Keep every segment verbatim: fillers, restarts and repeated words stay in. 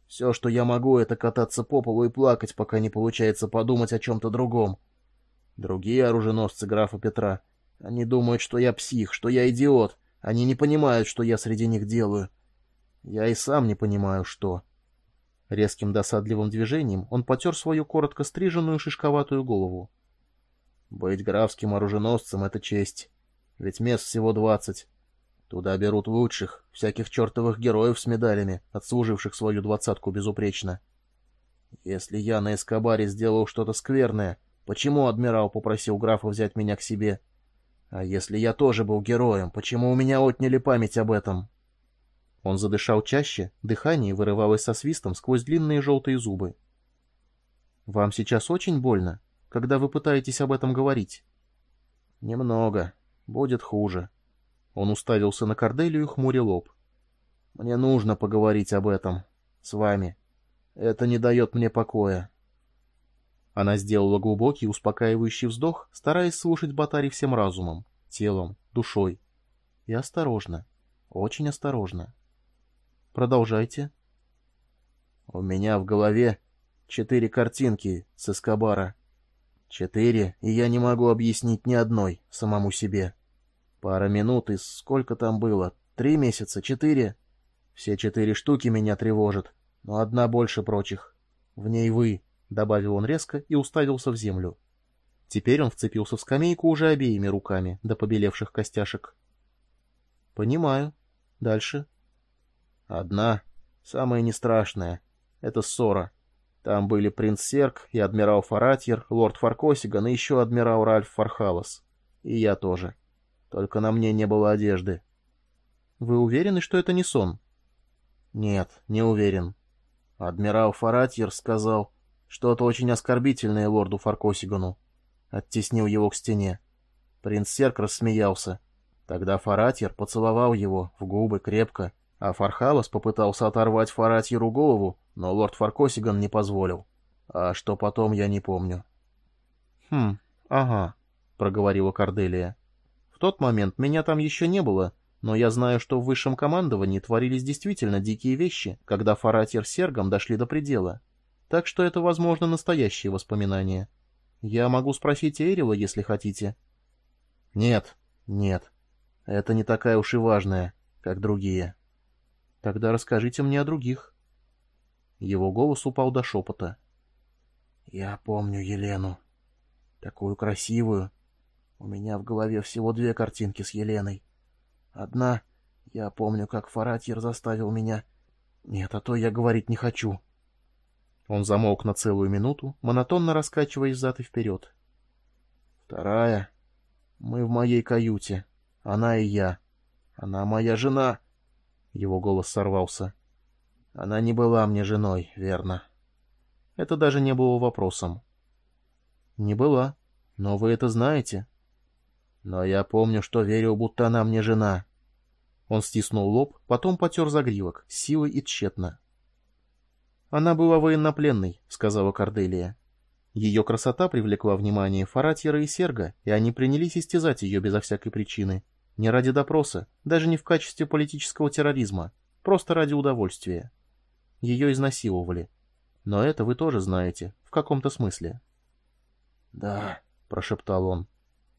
Все, что я могу, это кататься по полу и плакать, пока не получается подумать о чем-то другом. Другие оруженосцы графа Петра, они думают, что я псих, что я идиот. Они не понимают, что я среди них делаю. Я и сам не понимаю, что... Резким досадливым движением он потер свою коротко стриженную шишковатую голову. Быть графским оруженосцем — это честь. Ведь мест всего двадцать. Туда берут лучших, всяких чертовых героев с медалями, отслуживших свою двадцатку безупречно. Если я на Эскобаре сделал что-то скверное, почему адмирал попросил графа взять меня к себе? А если я тоже был героем, почему у меня отняли память об этом? Он задышал чаще, дыхание вырывалось со свистом сквозь длинные желтые зубы. «Вам сейчас очень больно, когда вы пытаетесь об этом говорить?» «Немного. Будет хуже». Он уставился на Корделию, хмуря лоб. «Мне нужно поговорить об этом. С вами. Это не дает мне покоя». Она сделала глубокий, успокаивающий вздох, стараясь слушать Батари всем разумом, телом, душой. И осторожно. Очень осторожно. Продолжайте. У меня в голове четыре картинки с Эскобара. Четыре, и я не могу объяснить ни одной самому себе. Пара минут, и сколько там было? Три месяца? Четыре? Все четыре штуки меня тревожат, но одна больше прочих. В ней вы, — добавил он резко и уставился в землю. Теперь он вцепился в скамейку уже обеими руками до побелевших костяшек. — Понимаю. Дальше. Одна, самая нестрашная, это ссора. Там были принц Серк и адмирал Фаратьер, лорд Фаркосиган и еще адмирал Ральф Фархалос. И я тоже. Только на мне не было одежды. Вы уверены, что это не сон? Нет, не уверен. Адмирал Фаратьер сказал что-то очень оскорбительное лорду Фаркосигану. Оттеснил его к стене. Принц Серк рассмеялся. Тогда Фаратьер поцеловал его в губы крепко, а Фархалос попытался оторвать Фаратьеру голову, но лорд Фаркосиган не позволил. А что потом, я не помню. — Хм, ага, — проговорила Корделия. — В тот момент меня там еще не было, но я знаю, что в высшем командовании творились действительно дикие вещи, когда Фаратьер с Сергом дошли до предела. Так что это, возможно, настоящие воспоминания. Я могу спросить Эрила, если хотите. — Нет, нет, это не такая уж и важная, как другие. — Тогда расскажите мне о других. Его голос упал до шепота. — Я помню Елену. Такую красивую. У меня в голове всего две картинки с Еленой. Одна, я помню, как Фаратьер заставил меня... Нет, а то я говорить не хочу. Он замолк на целую минуту, монотонно раскачиваясь взад и вперед. Вторая. Мы в моей каюте. Она и я. Она моя жена. Его голос сорвался. Она не была мне женой, верно. Это даже не было вопросом. Не была. Но вы это знаете. Но я помню, что верил, будто она мне жена. Он стиснул лоб, потом потер загривок, силой и тщетно. «Она была военнопленной», — сказала Корделия. Ее красота привлекла внимание Фаратьера и Серга, и они принялись истязать ее безо всякой причины. Не ради допроса, даже не в качестве политического терроризма, просто ради удовольствия. Ее изнасиловали. Но это вы тоже знаете, в каком-то смысле. «Да», — прошептал он.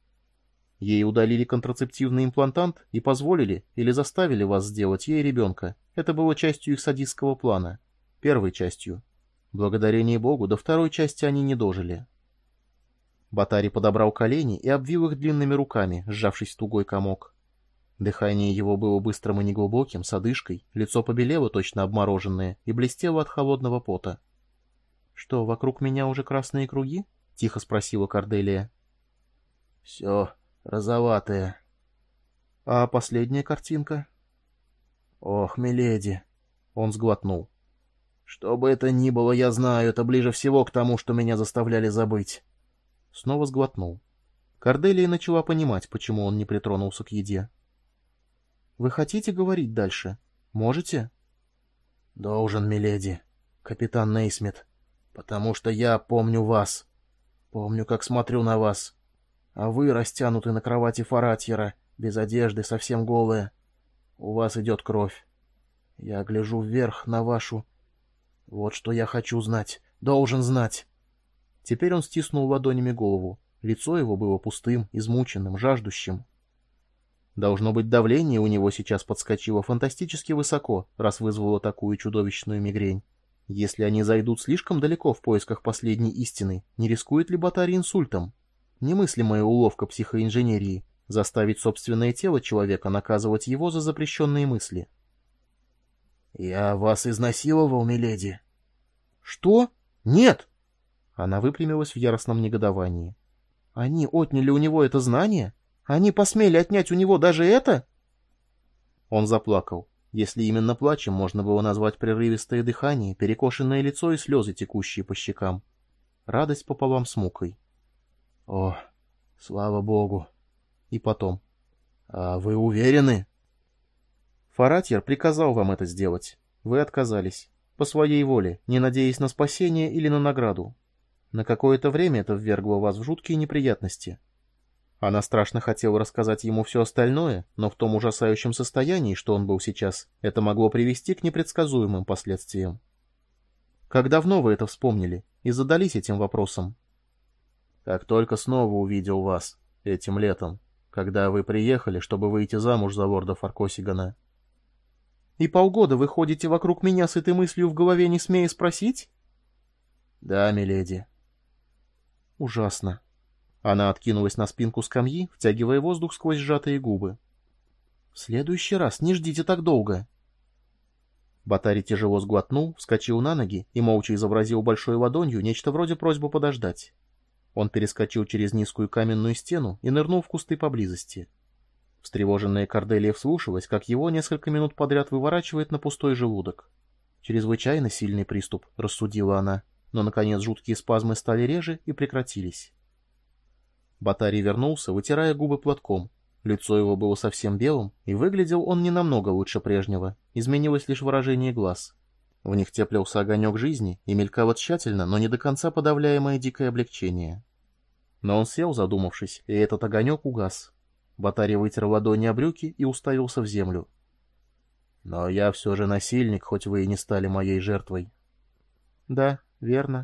Ей удалили контрацептивный имплантант и позволили или заставили вас сделать ей ребенка. Это было частью их садистского плана. Первой частью. Благодарение Богу, до второй части они не дожили. Батари подобрал колени и обвил их длинными руками, сжавшись в тугой комок. Дыхание его было быстрым и неглубоким, с одышкой, лицо побелело, точно обмороженное, и блестело от холодного пота. — Что, вокруг меня уже красные круги? — тихо спросила Корделия. — Все розоватое. — А последняя картинка? — Ох, миледи! Он сглотнул. — Что бы это ни было, я знаю, это ближе всего к тому, что меня заставляли забыть. Снова сглотнул. Корделия начала понимать, почему он не притронулся к еде. — Вы хотите говорить дальше? Можете? — Должен, миледи, капитан Нейсмит, потому что я помню вас. Помню, как смотрю на вас. А вы растянуты на кровати Фаратьера, без одежды, совсем голые. У вас идет кровь. Я гляжу вверх на вашу... Вот что я хочу знать, должен знать. Теперь он стиснул ладонями голову. Лицо его было пустым, измученным, жаждущим. Должно быть, давление у него сейчас подскочило фантастически высоко, раз вызвало такую чудовищную мигрень. Если они зайдут слишком далеко в поисках последней истины, не рискует ли Ботари инсультом? Немыслимая уловка психоинженерии — заставить собственное тело человека наказывать его за запрещенные мысли. «Я вас изнасиловал, миледи?» «Что? Нет!» Она выпрямилась в яростном негодовании. «Они отняли у него это знание? Они посмели отнять у него даже это?» Он заплакал. Если именно плачем можно было назвать прерывистое дыхание, перекошенное лицо и слезы, текущие по щекам. Радость пополам с мукой. «О, слава богу!» И потом. «А вы уверены?» «Фаратьер приказал вам это сделать. Вы отказались. По своей воле, не надеясь на спасение или на награду. На какое-то время это ввергло вас в жуткие неприятности». Она страшно хотела рассказать ему все остальное, но в том ужасающем состоянии, что он был сейчас, это могло привести к непредсказуемым последствиям. Как давно вы это вспомнили и задались этим вопросом? Как только снова увидел вас, этим летом, когда вы приехали, чтобы выйти замуж за лорда Фаркосигана. И полгода вы ходите вокруг меня с этой мыслью в голове, не смея спросить? Да, миледи. Ужасно. Она откинулась на спинку скамьи, втягивая воздух сквозь сжатые губы. «В следующий раз не ждите так долго». Ботари тяжело сглотнул, вскочил на ноги и молча изобразил большой ладонью нечто вроде просьбы подождать. Он перескочил через низкую каменную стену и нырнул в кусты поблизости. Встревоженная Корделия вслушалась, как его несколько минут подряд выворачивает на пустой желудок. Чрезвычайно сильный приступ, рассудила она, но, наконец, жуткие спазмы стали реже и прекратились. Ботари вернулся, вытирая губы платком. Лицо его было совсем белым, и выглядел он не намного лучше прежнего, изменилось лишь выражение глаз. В них теплился огонек жизни и мелькало тщательно, но не до конца подавляемое дикое облегчение. Но он сел, задумавшись, и этот огонек угас. Ботари вытер ладони о брюки и уставился в землю. «Но я все же насильник, хоть вы и не стали моей жертвой». «Да, верно».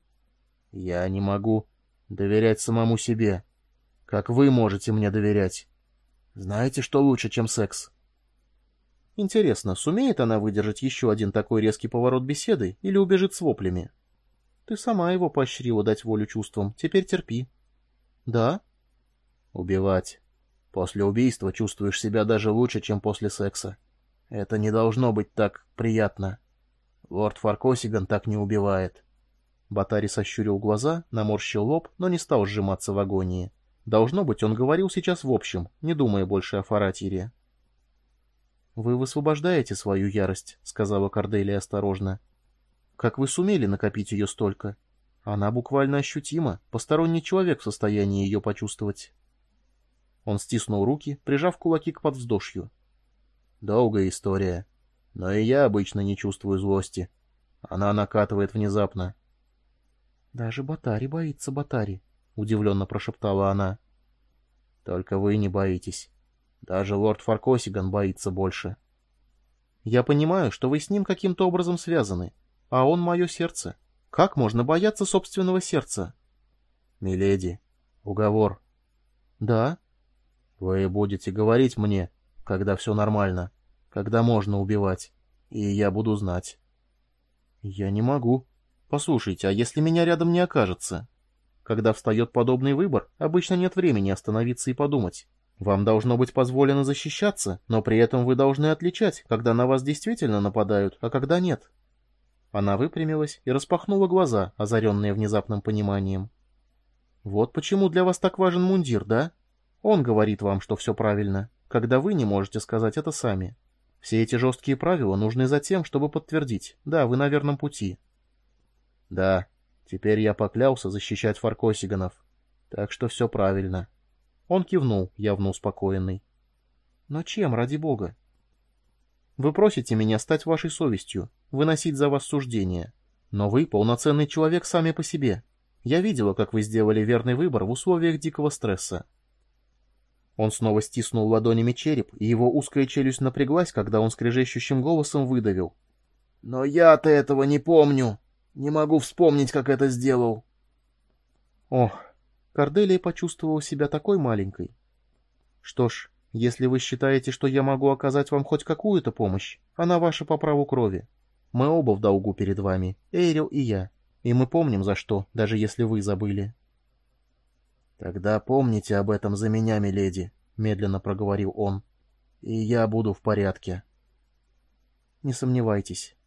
«Я не могу доверять самому себе. Как вы можете мне доверять? Знаете, что лучше, чем секс?» Интересно, сумеет она выдержать еще один такой резкий поворот беседы или убежит с воплями? Ты сама его поощрила дать волю чувствам, теперь терпи. Да? Убивать. После убийства чувствуешь себя даже лучше, чем после секса. Это не должно быть так приятно. Лорд Фаркосиган так не убивает. Ботари сощурил глаза, наморщил лоб, но не стал сжиматься в агонии. Должно быть, он говорил сейчас в общем, не думая больше о Фаратьере. «Вы высвобождаете свою ярость», — сказала Корделия осторожно. «Как вы сумели накопить ее столько? Она буквально ощутима, посторонний человек в состоянии ее почувствовать». Он стиснул руки, прижав кулаки к подвздошью. «Долгая история, но и я обычно не чувствую злости. Она накатывает внезапно». «Даже Ботари боится Ботари», — удивленно прошептала она. «Только вы не боитесь. Даже лорд Фаркосиган боится больше». «Я понимаю, что вы с ним каким-то образом связаны, а он мое сердце. Как можно бояться собственного сердца?» «Миледи, уговор». «Да?» «Вы будете говорить мне, когда все нормально, когда можно убивать, и я буду знать». «Я не могу. Послушайте, а если меня рядом не окажется? Когда встает подобный выбор, обычно нет времени остановиться и подумать. Вам должно быть позволено защищаться, но при этом вы должны отличать, когда на вас действительно нападают, а когда нет». Она выпрямилась и распахнула глаза, озаренные внезапным пониманием. «Вот почему для вас так важен мундир, да? Он говорит вам, что все правильно, когда вы не можете сказать это сами. Все эти жесткие правила нужны за тем, чтобы подтвердить, да, вы на верном пути». «Да, теперь я поклялся защищать Фаркосиганов, так что все правильно». Он кивнул, явно успокоенный. «Но чем, ради бога?» «Вы просите меня стать вашей совестью, выносить за вас суждения. Но вы полноценный человек сами по себе. Я видела, как вы сделали верный выбор в условиях дикого стресса». Он снова стиснул ладонями череп, и его узкая челюсть напряглась, когда он скрежещущим голосом выдавил. Но я-то этого не помню. Не могу вспомнить, как это сделал. Ох, Корделия почувствовала себя такой маленькой. Что ж, если вы считаете, что я могу оказать вам хоть какую-то помощь, она ваша по праву крови. Мы оба в долгу перед вами, Эйрил и я. И мы помним за что, даже если вы забыли. Тогда помните об этом за меня, миледи, медленно проговорил он. И я буду в порядке. Не сомневайтесь.